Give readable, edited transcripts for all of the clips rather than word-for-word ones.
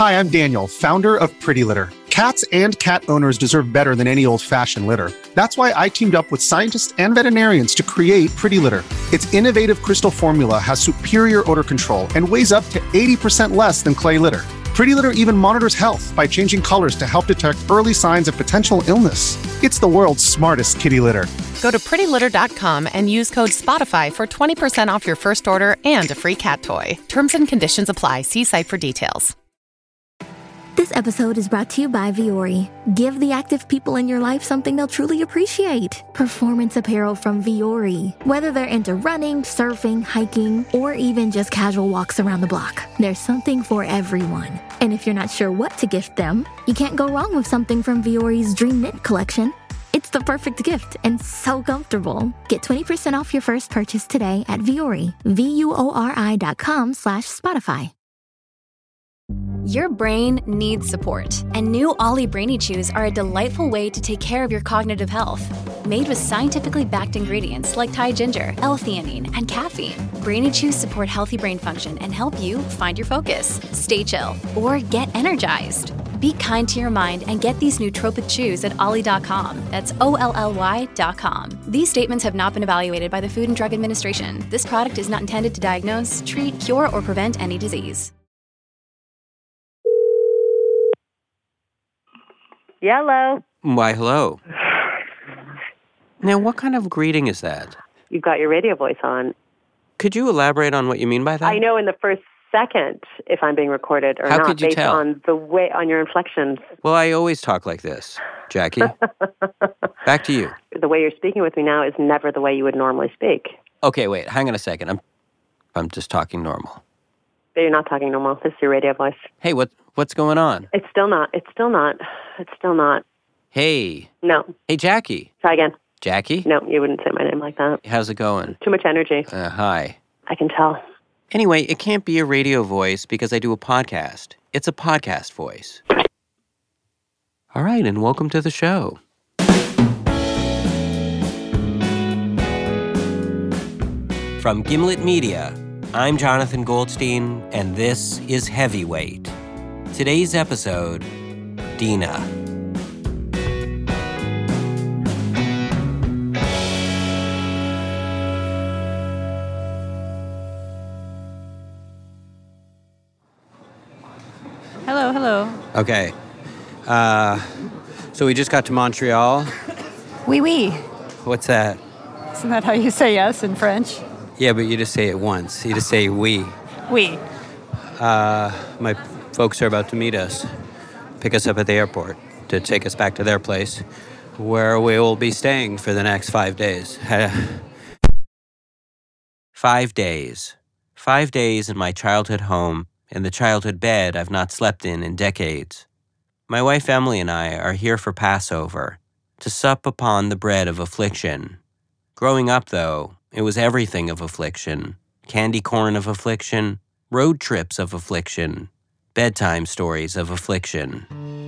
Hi, I'm Daniel, founder of Pretty Litter. Cats and cat owners deserve better than any old-fashioned litter. That's why I teamed up with scientists and veterinarians to create Pretty Litter. Its innovative crystal formula has superior odor control and weighs up to 80% less than clay litter. Pretty Litter even monitors health by changing colors to help detect early signs of potential illness. It's the world's smartest kitty litter. Go to prettylitter.com and use code SPOTIFY for 20% off your first order and a free cat toy. Terms and conditions apply. See site for details. This episode is brought to you by Vuori. Give the active people in your life something they'll truly appreciate. Performance apparel from Vuori. Whether they're into running, surfing, hiking, or even just casual walks around the block, there's something for everyone. And if you're not sure what to gift them, you can't go wrong with something from Vuori's Dream Knit collection. It's the perfect gift and so comfortable. Get 20% off your first purchase today at Vuori. VUORI.com/Spotify. Your brain needs support, and new Ollie Brainy Chews are a delightful way to take care of your cognitive health. Made with scientifically backed ingredients like Thai ginger, L-theanine, and caffeine, Brainy Chews support healthy brain function and help you find your focus, stay chill, or get energized. Be kind to your mind and get these nootropic chews at ollie.com. That's OLLY.com. These statements have not been evaluated by the Food and Drug Administration. This product is not intended to diagnose, treat, cure, or prevent any disease. Hello. Why, hello. Now, what kind of greeting is that? You've got your radio voice on. Could you elaborate on what you mean by that? I know in the first second if I'm being recorded or How not could you based tell? on the way on your inflections. Well, I always talk like this, Jackie. Back to you. The way you're speaking with me now is never the way you would normally speak. Okay, wait, hang on a second. I'm just talking normal. But you're not talking normal. This is your radio voice. Hey, what's going on? It's still not. Hey. No. Hey, Jackie. Try again. Jackie? No, you wouldn't say my name like that. How's it going? Too much energy. Hi. I can tell. Anyway, it can't be a radio voice because I do a podcast. It's a podcast voice. All right, and welcome to the show. From Gimlet Media, I'm Jonathan Goldstein, and this is Heavyweight. Today's episode, Dina. Hello. Okay. So we just got to Montreal. Oui. What's that? Isn't that how you say yes in French? Yeah, but you just say it once. You just say oui. Oui. My folks are about to meet us, pick us up at the airport to take us back to their place, where we will be staying for the next 5 days. 5 days. 5 days in my childhood home, in the childhood bed I've not slept in decades. My wife Emily and I are here for Passover, to sup upon the bread of affliction. Growing up, though, it was everything of affliction. Candy corn of affliction, road trips of affliction, bedtime stories of affliction.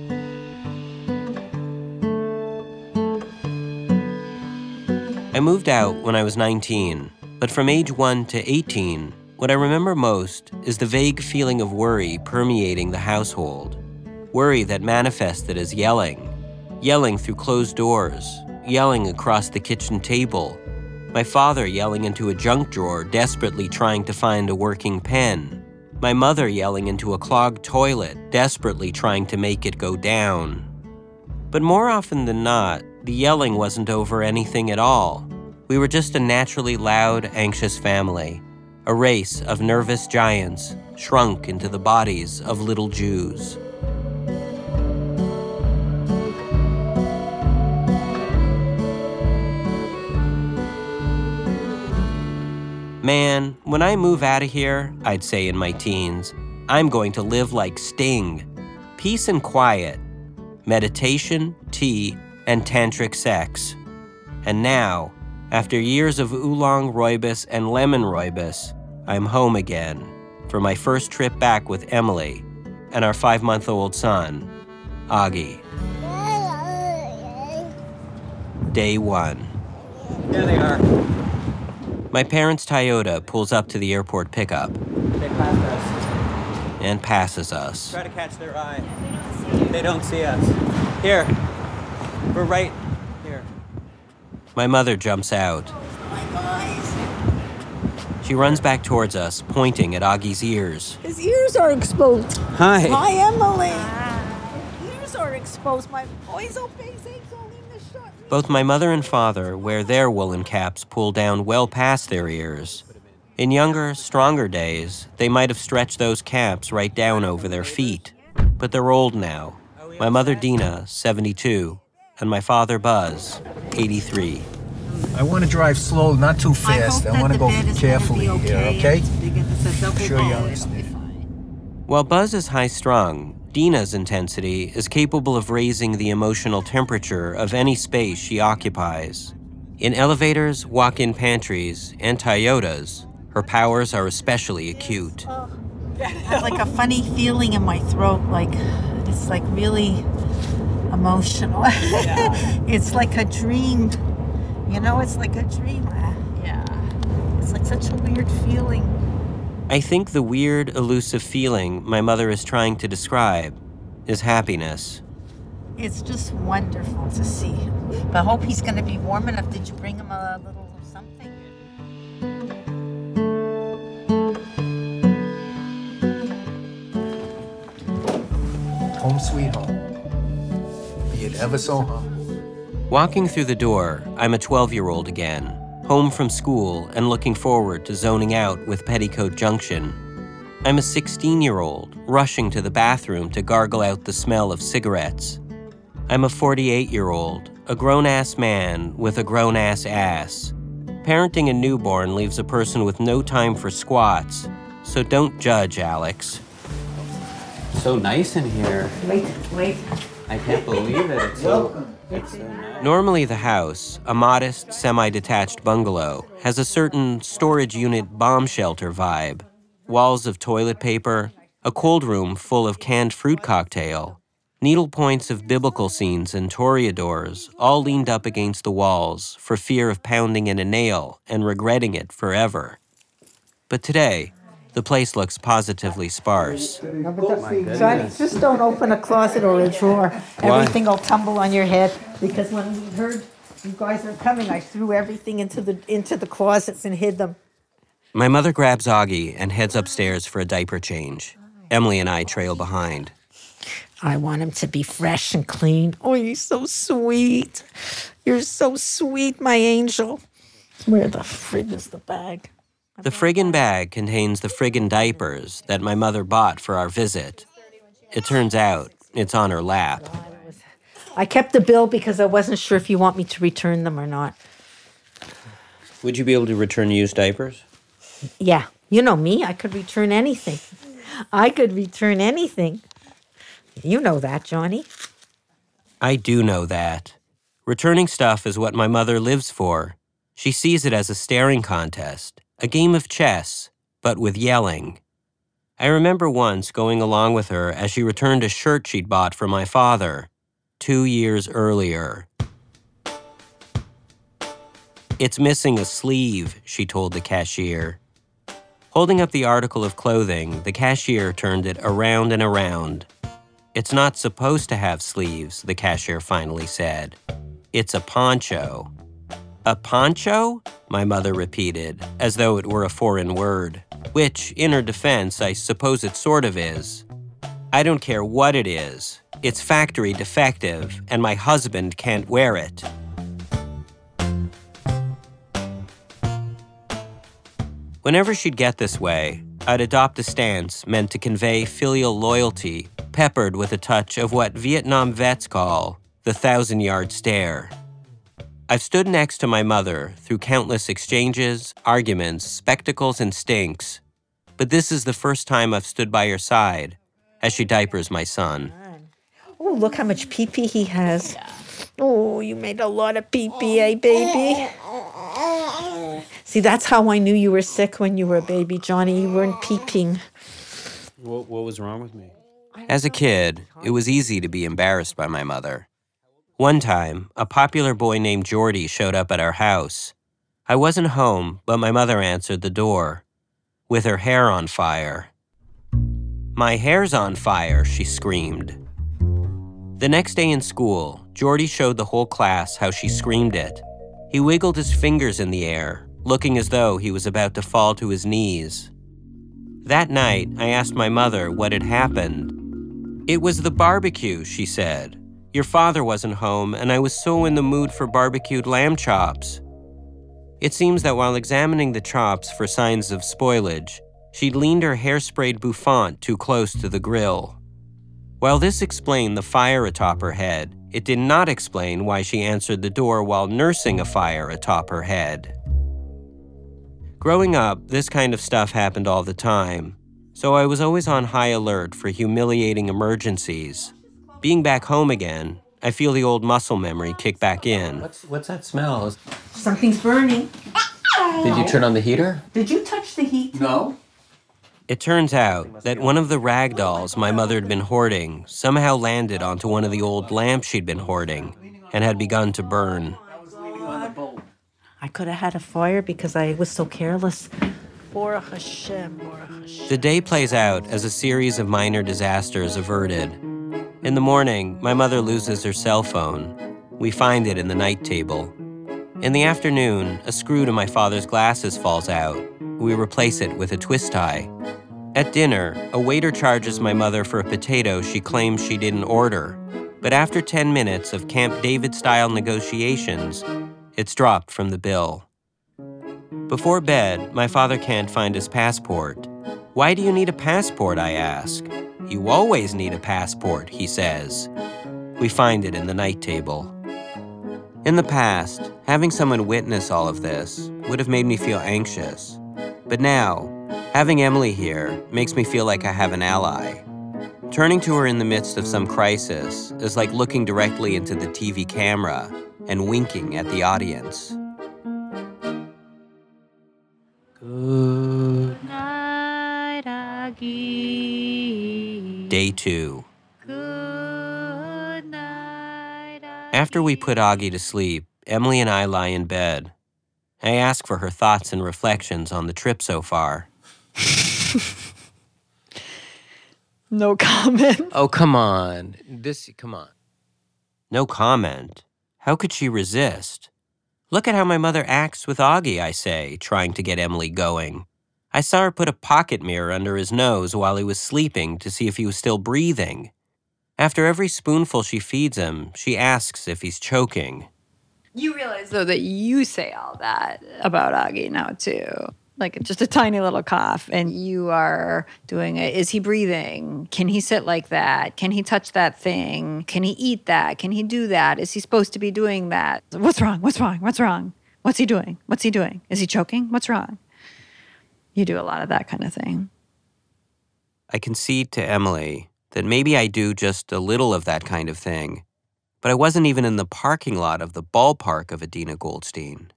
I moved out when I was 19, but from age 1 to 18, what I remember most is the vague feeling of worry permeating the household. Worry that manifested as yelling through closed doors, yelling across the kitchen table, my father yelling into a junk drawer desperately trying to find a working pen, my mother yelling into a clogged toilet desperately trying to make it go down. But more often than not, the yelling wasn't over anything at all. We were just a naturally loud, anxious family, a race of nervous giants shrunk into the bodies of little Jews. Man, when I move out of here, I'd say in my teens, I'm going to live like Sting. Peace and quiet, meditation, tea, and tantric sex. And now, after years of oolong rooibos and lemon rooibos, I'm home again for my first trip back with Emily and our 5-month-old son, Augie. Day 1. There they are. My parents' Toyota pulls up to the airport pickup. They passed us. and passes us. Try to catch their eye. They don't see us. Here. We're right here. My mother jumps out. She runs back towards us, pointing at Augie's ears. His ears are exposed. Hi. Hi, Emily. His ears are exposed. My boy's open. Both my mother and father wear their woolen caps pulled down well past their ears. In younger, stronger days, they might have stretched those caps right down over their feet. But they're old now. My mother, Dina, 72, and my father, Buzz, 83. I want to drive slow, not too fast. I want to go carefully here, okay? I'm sure you understand. While Buzz is high-strung, Dina's intensity is capable of raising the emotional temperature of any space she occupies. In elevators, walk-in pantries, and Toyotas, her powers are especially acute. I have like a funny feeling in my throat, like it's like really emotional. It's like a dream. You know, it's like a dream. Yeah. It's like such a weird feeling. I think the weird, elusive feeling my mother is trying to describe is happiness. It's just wonderful to see. But I hope he's going to be warm enough. Did you bring him a little something? Home sweet home. Be it ever so humble. Walking through the door, I'm a 12-year-old again, home from school and looking forward to zoning out with Petticoat Junction. I'm a 16-year-old rushing to the bathroom to gargle out the smell of cigarettes. I'm a 48-year-old, a grown-ass man with a grown-ass ass. Parenting a newborn leaves a person with no time for squats, so don't judge, Alex. So nice in here. Wait. I can't believe it. It's so nice. Normally the house, a modest, semi-detached bungalow, has a certain storage unit bomb shelter vibe. Walls of toilet paper, a cold room full of canned fruit cocktail, needle points of biblical scenes and toreadors all leaned up against the walls for fear of pounding in a nail and regretting it forever. But today, the place looks positively sparse. Johnny, just don't open a closet or a drawer. Why? Everything will tumble on your head. Because when we heard you guys were coming, I threw everything into the closets and hid them. My mother grabs Augie and heads upstairs for a diaper change. Emily and I trail behind. I want him to be fresh and clean. Oh, you're so sweet. You're so sweet, my angel. Where the frig is the bag? The friggin' bag contains the friggin' diapers that my mother bought for our visit. It turns out it's on her lap. I kept the bill because I wasn't sure if you want me to return them or not. Would you be able to return used diapers? Yeah, you know me. I could return anything. You know that, Johnny. I do know that. Returning stuff is what my mother lives for. She sees it as a staring contest, a game of chess, but with yelling. I remember once going along with her as she returned a shirt she'd bought for my father 2 years earlier. "It's missing a sleeve," she told the cashier. Holding up the article of clothing, the cashier turned it around and around. "It's not supposed to have sleeves," the cashier finally said. "It's a poncho." "A poncho?" my mother repeated, as though it were a foreign word, which, in her defense, I suppose it sort of is. "I don't care what it is. It's factory defective, and my husband can't wear it." Whenever she'd get this way, I'd adopt a stance meant to convey filial loyalty, peppered with a touch of what Vietnam vets call the 1,000-yard stare. I've stood next to my mother through countless exchanges, arguments, spectacles, and stinks, but this is the first time I've stood by her side as she diapers my son. Oh, look how much pee-pee he has. Oh, you made a lot of pee-pee, eh, baby? See, that's how I knew you were sick when you were a baby, Johnny. You weren't peeping. What was wrong with me? As a kid, it was easy to be embarrassed by my mother. One time, a popular boy named Jordy showed up at our house. I wasn't home, but my mother answered the door, with her hair on fire. "My hair's on fire," she screamed. The next day in school, Jordy showed the whole class how she screamed it. He wiggled his fingers in the air, looking as though he was about to fall to his knees. That night, I asked my mother what had happened. "It was the barbecue," she said. "Your father wasn't home, and I was so in the mood for barbecued lamb chops." It seems that while examining the chops for signs of spoilage, she'd leaned her hair-sprayed bouffant too close to the grill. While this explained the fire atop her head, it did not explain why she answered the door while nursing a fire atop her head. Growing up, this kind of stuff happened all the time, so I was always on high alert for humiliating emergencies. Being back home again, I feel the old muscle memory kick back in. What's that smell? Something's burning. Did you turn on the heater? Did you touch the heat? No. It turns out that one of the rag dolls my mother had been hoarding somehow landed onto one of the old lamps she'd been hoarding and had begun to burn. I could have had a fire because I was so careless. Baruch Hashem, Baruch Hashem. The day plays out as a series of minor disasters averted. In the morning, my mother loses her cell phone. We find it in the night table. In the afternoon, a screw to my father's glasses falls out. We replace it with a twist tie. At dinner, a waiter charges my mother for a potato she claims she didn't order. But after 10 minutes of Camp David-style negotiations, it's dropped from the bill. Before bed, my father can't find his passport. "Why do you need a passport?" I ask. "You always need a passport," he says. We find it in the night table. In the past, having someone witness all of this would have made me feel anxious. But now, having Emily here makes me feel like I have an ally. Turning to her in the midst of some crisis is like looking directly into the TV camera and winking at the audience. Good night, Augie. Day 2. Good night, Augie. After we put Augie to sleep, Emily and I lie in bed. I ask for her thoughts and reflections on the trip so far. No comment. Oh, come on. Come on. No comment? How could she resist? Look at how my mother acts with Augie, I say, trying to get Emily going. I saw her put a pocket mirror under his nose while he was sleeping to see if he was still breathing. After every spoonful she feeds him, she asks if he's choking. You realize, though, that you say all that about Augie now, too. Like just a tiny little cough, and you are doing it. Is he breathing? Can he sit like that? Can he touch that thing? Can he eat that? Can he do that? Is he supposed to be doing that? What's wrong? What's wrong? What's wrong? What's he doing? What's he doing? Is he choking? What's wrong? You do a lot of that kind of thing. I concede to Emily that maybe I do just a little of that kind of thing, but I wasn't even in the parking lot of the ballpark of Adina Goldstein.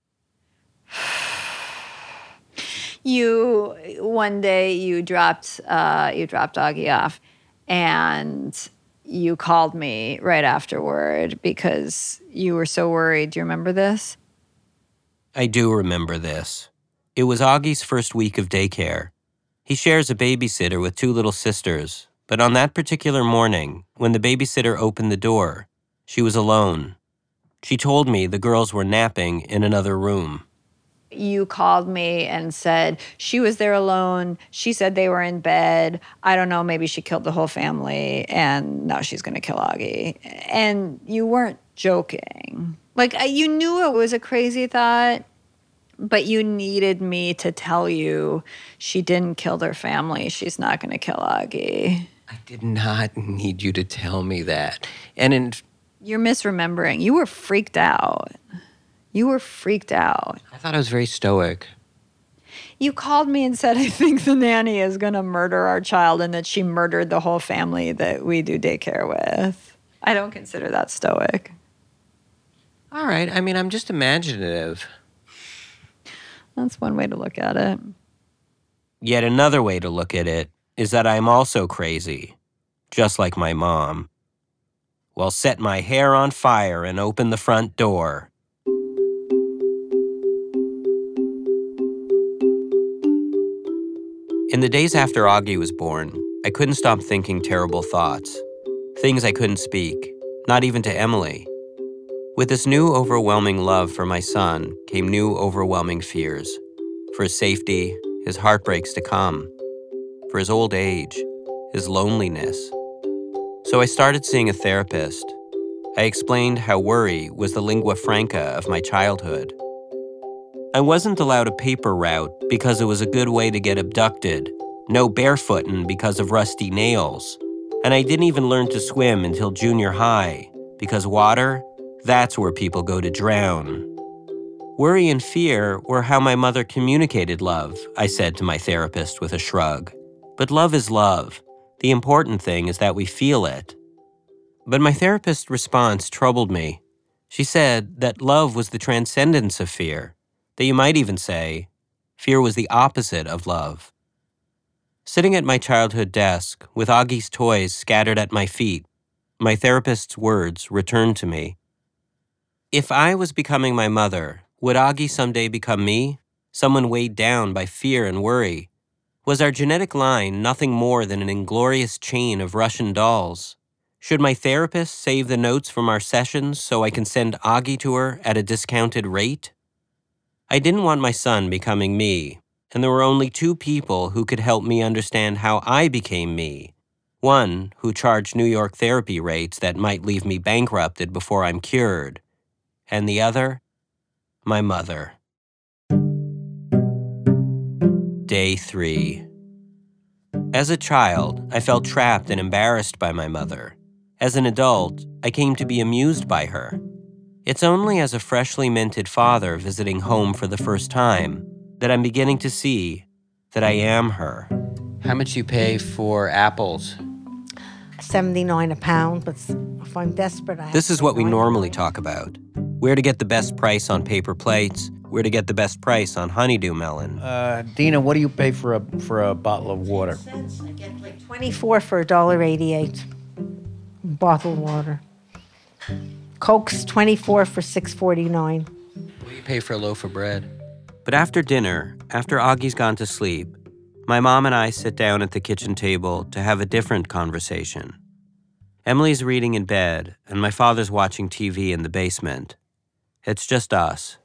One day you dropped Augie off, and you called me right afterward because you were so worried. Do you remember this? I do remember this. It was Augie's first week of daycare. He shares a babysitter with 2 little sisters, but on that particular morning, when the babysitter opened the door, she was alone. She told me the girls were napping in another room. You called me and said she was there alone. She said they were in bed. I don't know, maybe she killed the whole family, and now she's going to kill Augie. And you weren't joking. Like, you knew it was a crazy thought, but you needed me to tell you she didn't kill their family. She's not going to kill Augie. I did not need you to tell me that. You're misremembering. You were freaked out. You were freaked out. I thought I was very stoic. You called me and said, I think the nanny is going to murder our child and that she murdered the whole family that we do daycare with. I don't consider that stoic. All right. I mean, I'm just imaginative. That's one way to look at it. Yet another way to look at it is that I'm also crazy, just like my mom. Well, set my hair on fire and open the front door. In the days after Augie was born, I couldn't stop thinking terrible thoughts. Things I couldn't speak, not even to Emily. With this new overwhelming love for my son came new overwhelming fears. For his safety, his heartbreaks to come. For his old age, his loneliness. So I started seeing a therapist. I explained how worry was the lingua franca of my childhood. I wasn't allowed a paper route because it was a good way to get abducted, no barefooting because of rusty nails, and I didn't even learn to swim until junior high because water, that's where people go to drown. Worry and fear were how my mother communicated love, I said to my therapist with a shrug. But love is love. The important thing is that we feel it. But my therapist's response troubled me. She said that love was the transcendence of fear, that you might even say fear was the opposite of love. Sitting at my childhood desk, with Augie's toys scattered at my feet, my therapist's words returned to me. If I was becoming my mother, would Augie someday become me, someone weighed down by fear and worry? Was our genetic line nothing more than an inglorious chain of Russian dolls? Should my therapist save the notes from our sessions so I can send Augie to her at a discounted rate? I didn't want my son becoming me, and there were only two people who could help me understand how I became me. One who charged New York therapy rates that might leave me bankrupted before I'm cured, and the other, my mother. Day 3. As a child, I felt trapped and embarrassed by my mother. As an adult, I came to be amused by her. It's only as a freshly minted father visiting home for the first time that I'm beginning to see that I am her. How much you pay for apples? $79 a pound, but if I'm desperate, This is what we normally talk about. Where to get the best price on paper plates, where to get the best price on honeydew melon. Dina, what do you pay for a bottle of water? I get like 24 for $1.88. Bottled water. Coke's 24 for $6.49. What do you pay for a loaf of bread? But after dinner, after Augie's gone to sleep, my mom and I sit down at the kitchen table to have a different conversation. Emily's reading in bed, and my father's watching TV in the basement. It's just us.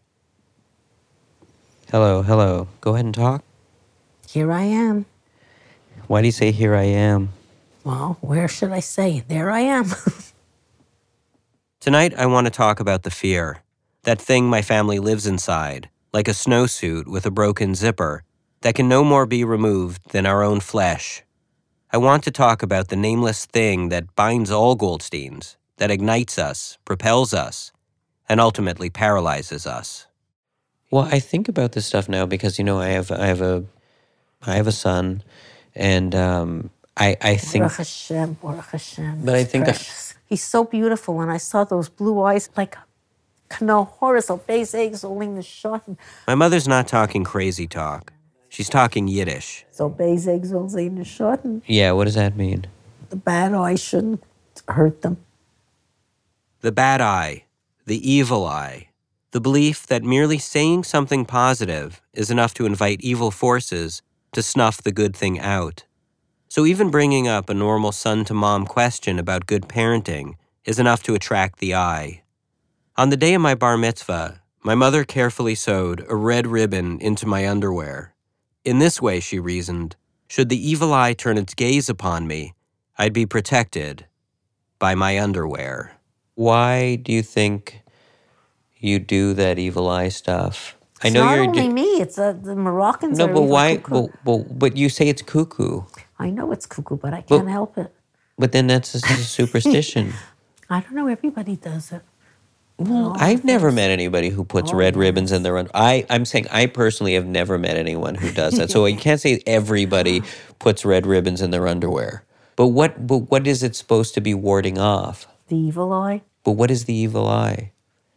Hello. Go ahead and talk. Here I am. Why do you say here I am? Well, where should I say? There I am. Tonight, I want to talk about the fear. That thing my family lives inside, like a snowsuit with a broken zipper, that can no more be removed than our own flesh. I want to talk about the nameless thing that binds all Goldsteins, that ignites us, propels us, and ultimately paralyzes us. Well, I think about this stuff now because, I have a son, and I think. Baruch Hashem. But I think he's so beautiful, and I saw those blue eyes like no horror, so base eggs holding the shot. My mother's not talking crazy talk. She's talking Yiddish. So base eggs holding the shot. Yeah, what does that mean? The bad eye shouldn't hurt them. The bad eye, the evil eye, the belief that merely saying something positive is enough to invite evil forces to snuff the good thing out. So even bringing up a normal son-to-mom question about good parenting is enough to attract the eye. On the day of my bar mitzvah, my mother carefully sewed a red ribbon into my underwear. In this way, she reasoned, should the evil eye turn its gaze upon me, I'd be protected by my underwear. Why do you think you do that evil eye stuff? It's not only me, it's the Moroccans. No, but why? But you say it's cuckoo. I know it's cuckoo, but I can't help it. But then that's a superstition. I don't know, everybody does it. Well, I've never met anybody who puts red ribbons in their underwear. I'm saying I personally have never met anyone who does that. So you can't say everybody puts red ribbons in their underwear. But what is it supposed to be warding off? The evil eye. But what is the evil eye?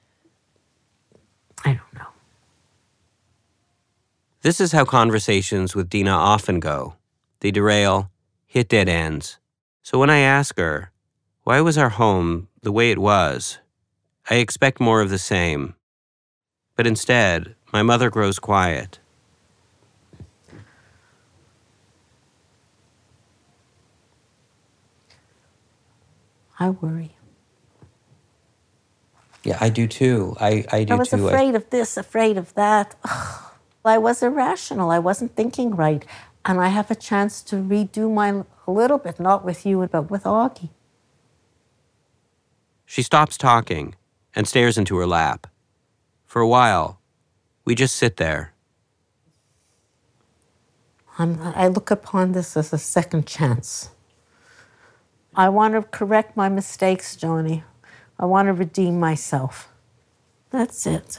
I don't know. This is how conversations with Dina often go. They derail, hit dead ends. So when I ask her, why was our home the way it was? I expect more of the same. But instead, my mother grows quiet. I worry. Yeah, I do too. I do too. I was afraid of this, afraid of that. I was irrational. I wasn't thinking right. And I have a chance to redo mine a little bit, not with you, but with Augie. She stops talking and stares into her lap. For a while, we just sit there. I look upon this as a second chance. I want to correct my mistakes, Joni. I want to redeem myself. That's it.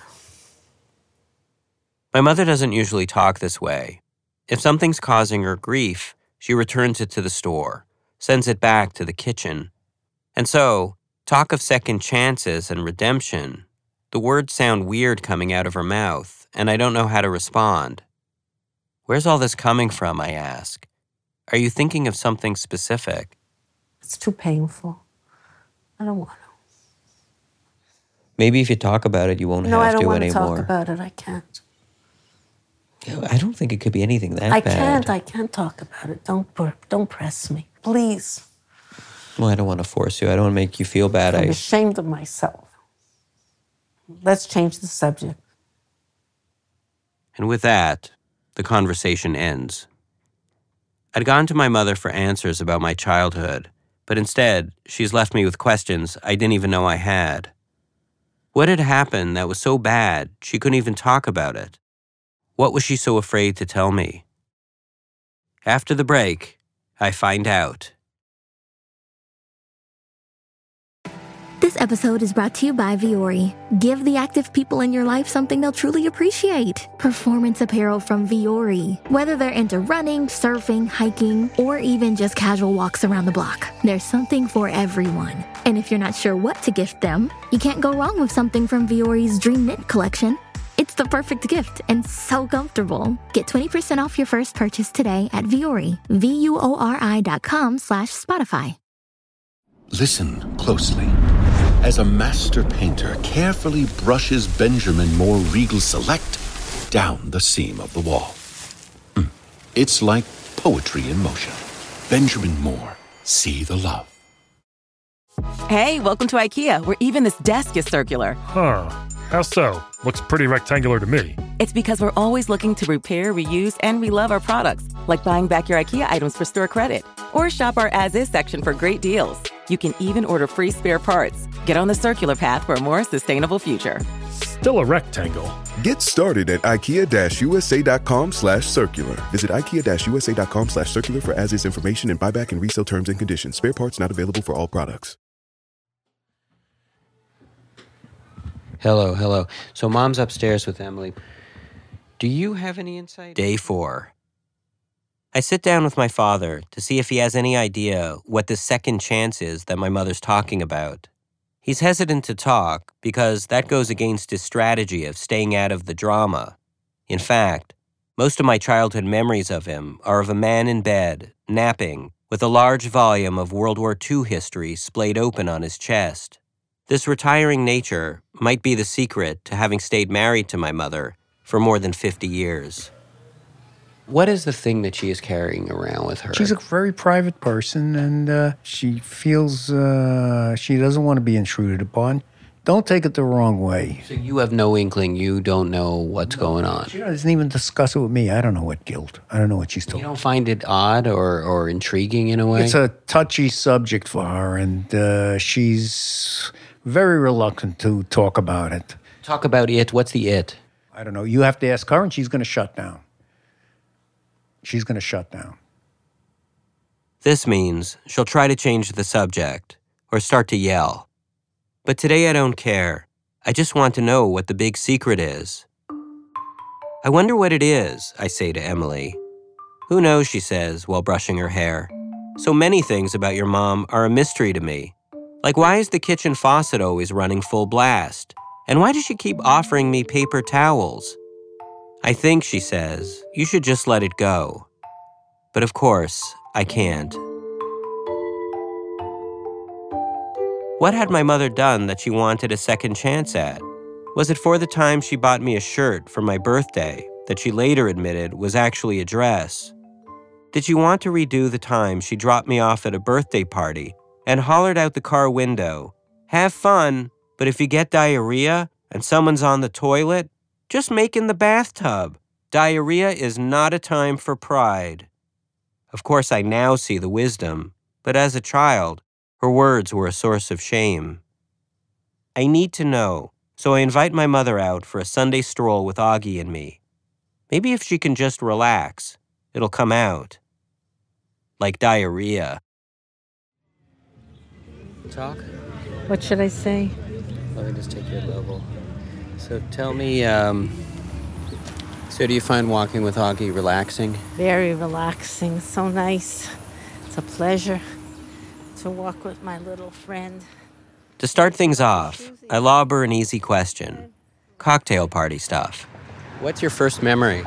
My mother doesn't usually talk this way. If something's causing her grief, she returns it to the store, sends it back to the kitchen. And so, talk of second chances and redemption, the words sound weird coming out of her mouth, and I don't know how to respond. Where's all this coming from, I ask? Are you thinking of something specific? It's too painful. I don't want to. Maybe if you talk about it, you won't have to anymore. No, I don't want to talk about it. I can't. I don't think it could be anything that bad. I can't talk about it. Don't press me, please. Well, I don't want to force you. I don't want to make you feel bad. I'm ashamed of myself. Let's change the subject. And with that, the conversation ends. I'd gone to my mother for answers about my childhood, but instead, she's left me with questions I didn't even know I had. What had happened that was so bad she couldn't even talk about it? What was she so afraid to tell me? After the break, I find out. This episode is brought to you by Vuori. Give the active people in your life something they'll truly appreciate. Performance apparel from Vuori. Whether they're into running, surfing, hiking, or even just casual walks around the block, there's something for everyone. And if you're not sure what to gift them, you can't go wrong with something from Vuori's Dream Knit collection. It's the perfect gift and so comfortable. Get 20% off your first purchase today at Vuori. VUORI.com/Spotify. Listen closely. As a master painter carefully brushes Benjamin Moore Regal Select down the seam of the wall. It's like poetry in motion. Benjamin Moore, see the love. Hey, welcome to IKEA, where even this desk is circular. Huh. How so? Looks pretty rectangular to me. It's because we're always looking to repair, reuse, and relove our products, like buying back your IKEA items for store credit. Or shop our as-is section for great deals. You can even order free spare parts. Get on the circular path for a more sustainable future. Still a rectangle. Get started at IKEA-USA.com/circular. Visit IKEA-USA.com/circular for as-is information and buyback and resale terms and conditions. Spare parts not available for all products. Hello. So Mom's upstairs with Emily. Do you have any insight? Day 4. I sit down with my father to see if he has any idea what the second chance is that my mother's talking about. He's hesitant to talk because that goes against his strategy of staying out of the drama. In fact, most of my childhood memories of him are of a man in bed, napping, with a large volume of World War II history splayed open on his chest. This retiring nature might be the secret to having stayed married to my mother for more than 50 years. What is the thing that she is carrying around with her? She's a very private person, and she feels she doesn't want to be intruded upon. Don't take it the wrong way. So you have no inkling, you don't know what's going on? She doesn't even discuss it with me. I don't know what guilt. I don't know what she's talking about. You don't find it odd or intriguing in a way? It's a touchy subject for her, and she's very reluctant to talk about it. Talk about it? What's the it? I don't know. You have to ask her, and she's going to shut down. She's going to shut down. This means she'll try to change the subject or start to yell. But today I don't care. I just want to know what the big secret is. I wonder what it is, I say to Emily. Who knows, she says while brushing her hair. So many things about your mom are a mystery to me. Like, why is the kitchen faucet always running full blast? And why does she keep offering me paper towels? I think, she says, you should just let it go. But of course, I can't. What had my mother done that she wanted a second chance at? Was it for the time she bought me a shirt for my birthday that she later admitted was actually a dress? Did she want to redo the time she dropped me off at a birthday party and hollered out the car window, "Have fun, but if you get diarrhea and someone's on the toilet, just make in the bathtub. Diarrhea is not a time for pride." Of course, I now see the wisdom, but as a child, her words were a source of shame. I need to know, so I invite my mother out for a Sunday stroll with Augie and me. Maybe if she can just relax, it'll come out. Like diarrhea. Talk? What should I say? Let me just take your level. So tell me, so do you find walking with Augie relaxing? Very relaxing. So nice. It's a pleasure to walk with my little friend. To start things off, I lob her an easy question. Cocktail party stuff. What's your first memory?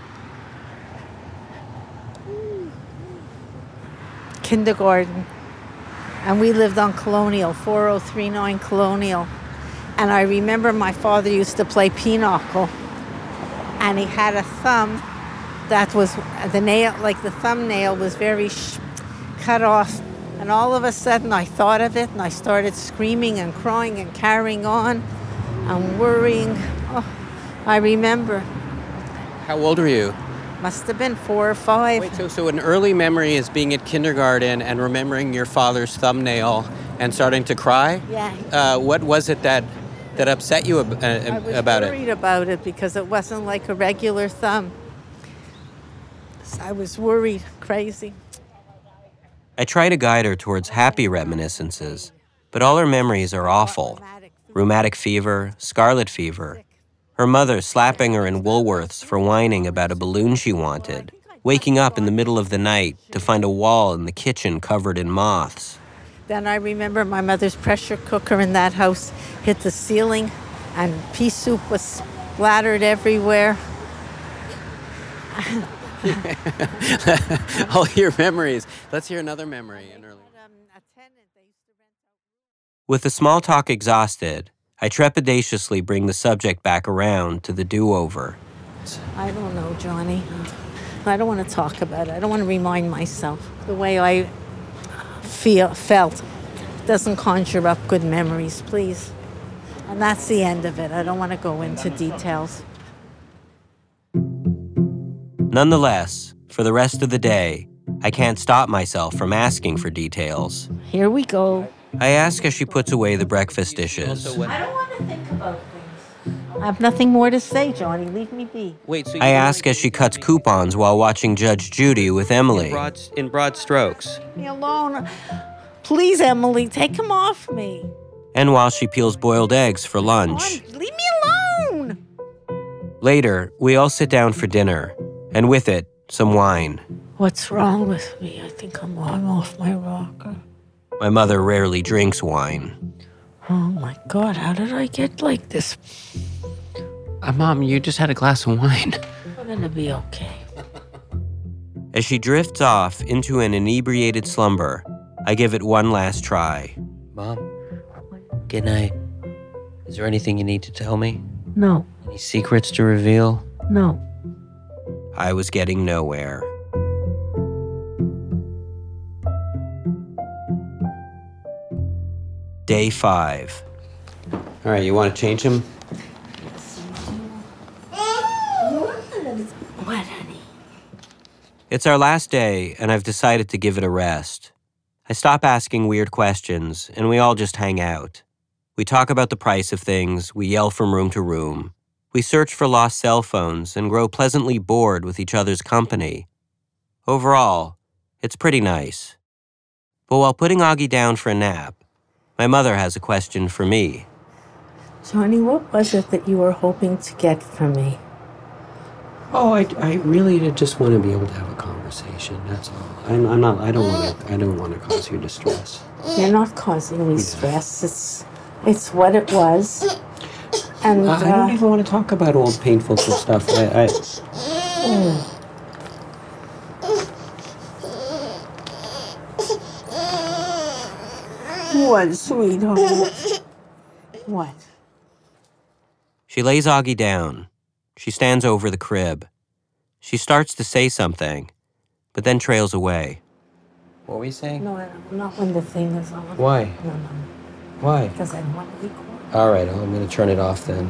Kindergarten. And we lived on Colonial, 4039 Colonial. And I remember my father used to play pinochle. And he had a thumb that was, the nail, like the thumbnail was very cut off. And all of a sudden I thought of it and I started screaming and crying and carrying on and worrying. Oh, I remember. How old were you? Must have been 4 or 5. Wait, so an early memory is being at kindergarten and remembering your father's thumbnail and starting to cry? Yeah. What was it that upset you about it? I was worried about it because it wasn't like a regular thumb. So I was worried, crazy. I try to guide her towards happy reminiscences, but all her memories are awful. Rheumatic fever, scarlet fever, her mother slapping her in Woolworths for whining about a balloon she wanted, waking up in the middle of the night to find a wall in the kitchen covered in moths. Then I remember my mother's pressure cooker in that house hit the ceiling and pea soup was splattered everywhere. All your memories. Let's hear another memory. With the small talk exhausted, I trepidatiously bring the subject back around to the do-over. I don't know, Johnny. I don't want to talk about it. I don't want to remind myself. The way I felt doesn't conjure up good memories, please. And that's the end of it. I don't want to go into details. Nonetheless, for the rest of the day, I can't stop myself from asking for details. Here we go. I ask as she puts away the breakfast dishes. I don't want to think about things. I have nothing more to say, Johnny. Leave me be. I ask as she cuts coupons while watching Judge Judy with Emily. In broad strokes. Leave me alone. Please, Emily, take him off me. And while she peels boiled eggs for lunch. Leave me alone. Later, we all sit down for dinner, and with it, some wine. What's wrong with me? I think I'm off my rocker. My mother rarely drinks wine. Oh my God, how did I get like this? Mom, you just had a glass of wine. We're gonna be okay. As she drifts off into an inebriated slumber, I give it one last try. Mom, good night. Is there anything you need to tell me? No. Any secrets to reveal? No. I was getting nowhere. Day 5. All right, you want to change him? What, honey? It's our last day, and I've decided to give it a rest. I stop asking weird questions, and we all just hang out. We talk about the price of things, we yell from room to room. We search for lost cell phones and grow pleasantly bored with each other's company. Overall, it's pretty nice. But while putting Augie down for a nap, my mother has a question for me. Johnny, what was it that you were hoping to get from me? Oh, I really just want to be able to have a conversation. That's all. I don't want to cause you distress. You're not causing me stress. It's what it was. And I don't even want to talk about old painful stuff. What, sweetheart? What? She lays Augie down. She stands over the crib. She starts to say something, but then trails away. What were you saying? No, not when the thing is on. Why? No. Why? Because I want to record. All right, I'm going to turn it off then.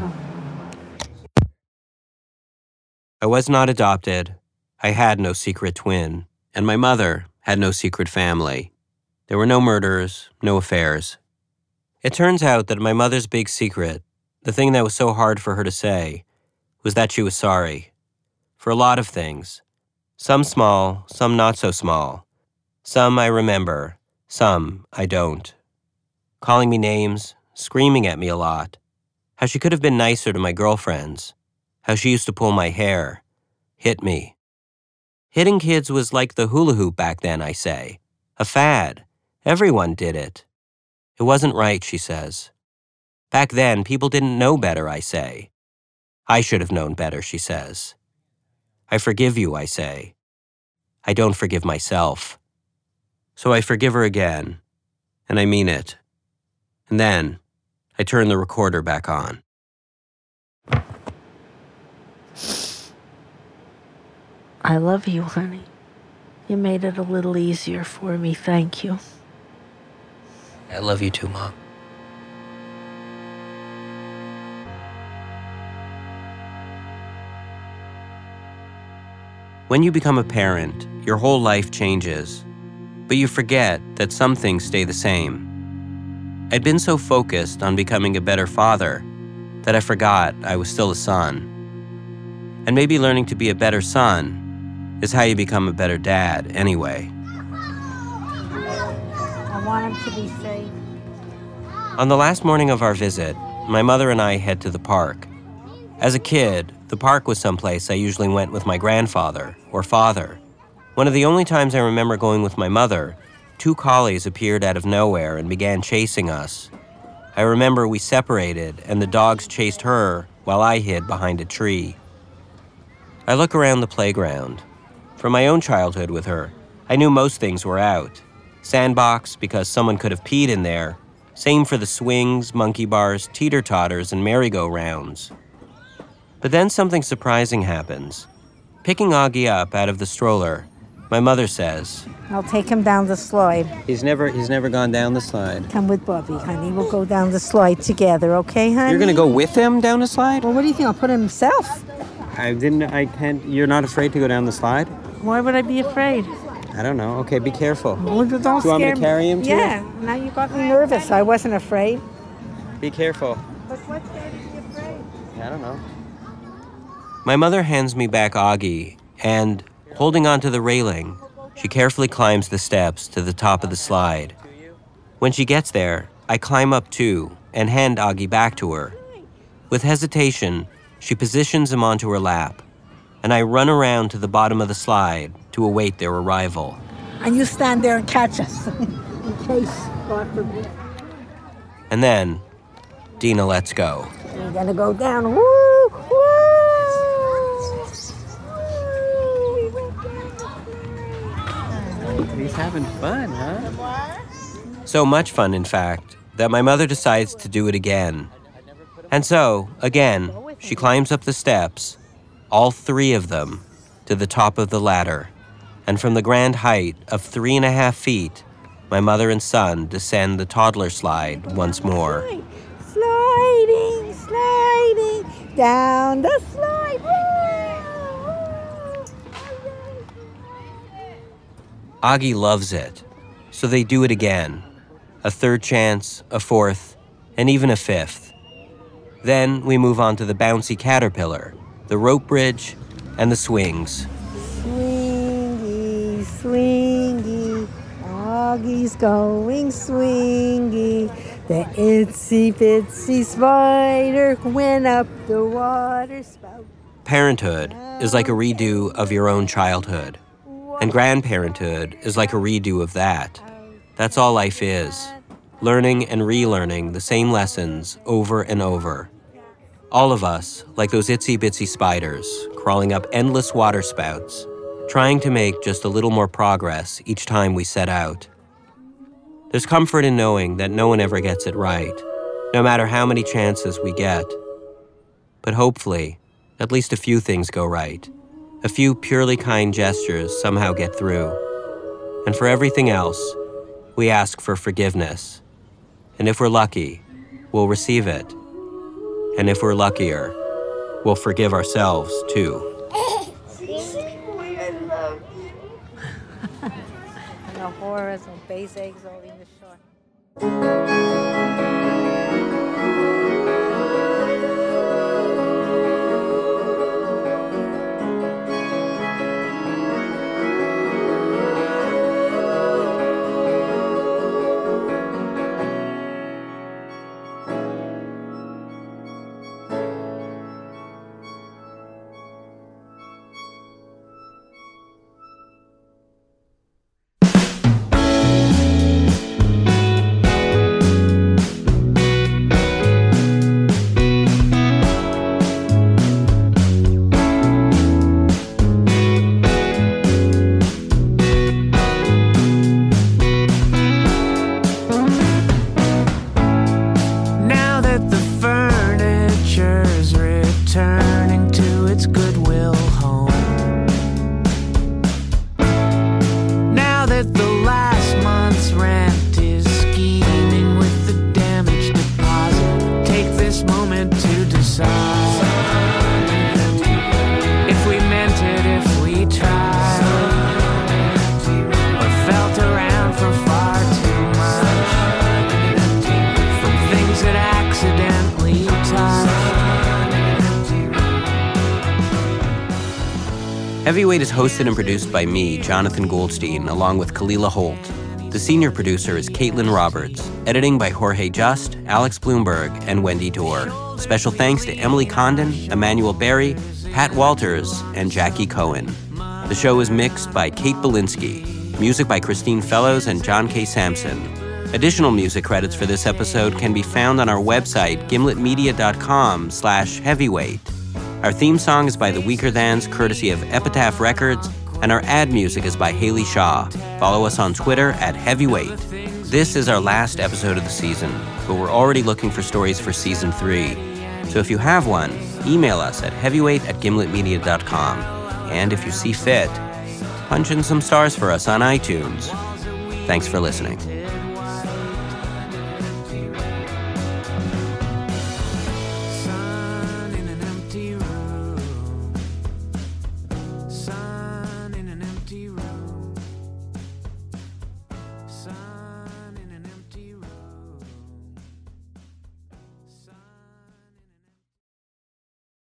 I was not adopted. I had no secret twin. And my mother had no secret family. There were no murders, no affairs. It turns out that my mother's big secret, the thing that was so hard for her to say, was that she was sorry. For a lot of things. Some small, some not so small. Some I remember, some I don't. Calling me names, screaming at me a lot. How she could have been nicer to my girlfriends. How she used to pull my hair. Hit me. Hitting kids was like the hula hoop back then, I say. A fad. Everyone did it. It wasn't right, she says. Back then, people didn't know better, I say. I should have known better, she says. I forgive you, I say. I don't forgive myself. So I forgive her again, and I mean it. And then, I turn the recorder back on. I love you, honey. You made it a little easier for me. Thank you. I love you too, Mom. When you become a parent, your whole life changes, but you forget that some things stay the same. I'd been so focused on becoming a better father that I forgot I was still a son. And maybe learning to be a better son is how you become a better dad anyway. I want him to be safe. On the last morning of our visit, my mother and I head to the park. As a kid, the park was someplace I usually went with my grandfather or father. One of the only times I remember going with my mother, 2 collies appeared out of nowhere and began chasing us. I remember we separated and the dogs chased her while I hid behind a tree. I look around the playground. From my own childhood with her, I knew most things were out. Sandbox because someone could have peed in there. Same for the swings, monkey bars, teeter-totters, and merry-go-rounds. But then something surprising happens. Picking Augie up out of the stroller, my mother says, I'll take him down the slide. He's never gone down the slide. Come with Bobby, honey. We'll go down the slide together, okay, honey? You're gonna go with him down the slide? Well, what do you think? I'll put him himself. You're not afraid to go down the slide? Why would I be afraid? I don't know. Okay, be careful. Well, don't do you want me to carry him to you? Yeah, now you got me nervous. I wasn't afraid. Be careful. But what's there to be afraid? I don't know. My mother hands me back Augie, and, holding onto the railing, she carefully climbs the steps to the top of the slide. When she gets there, I climb up too and hand Augie back to her. With hesitation, she positions him onto her lap, and I run around to the bottom of the slide to await their arrival. And you stand there and catch us, in case, God forbid. And then, Dina lets go. You're gonna go down. Woo! Woo! He's having fun, huh? So much fun, in fact, that my mother decides to do it again. And so, again, she climbs up the steps, all 3 of them, to the top of the ladder. And from the grand height of 3.5 feet, my mother and son descend the toddler slide once more. Sliding, sliding, down the slide. Augie loves it, so they do it again. A 3rd chance, a 4th, and even a 5th. Then we move on to the bouncy caterpillar, the rope bridge, and the swings. Swingy, swingy, Augie's going swingy. The itsy bitsy spider went up the water spout. Parenthood is like a redo of your own childhood. And grandparenthood is like a redo of that. That's all life is. Learning and relearning the same lessons over and over. All of us, like those itsy-bitsy spiders, crawling up endless water spouts, trying to make just a little more progress each time we set out. There's comfort in knowing that no one ever gets it right, no matter how many chances we get. But hopefully, at least a few things go right. A few purely kind gestures somehow get through. And for everything else, we ask for forgiveness. And if we're lucky, we'll receive it. And if we're luckier, we'll forgive ourselves too. No horrors, no base eggs, all in the shore. Heavyweight is hosted and produced by me, Jonathan Goldstein, along with Kalila Holt. The senior producer is Caitlin Roberts. Editing by Jorge Just, Alex Bloomberg, and Wendy Dorr. Special thanks to Emily Condon, Emmanuel Berry, Pat Walters, and Jackie Cohen. The show is mixed by Kate Belinsky. Music by Christine Fellows and John K. Sampson. Additional music credits for this episode can be found on our website, gimletmedia.com/heavyweight. Our theme song is by The Weaker Thans, courtesy of Epitaph Records, and our ad music is by Haley Shaw. Follow us on Twitter @Heavyweight. This is our last episode of the season, but we're already looking for stories for Season 3. So if you have one, email us at heavyweight@gimletmedia.com. And if you see fit, punch in some stars for us on iTunes. Thanks for listening. Sun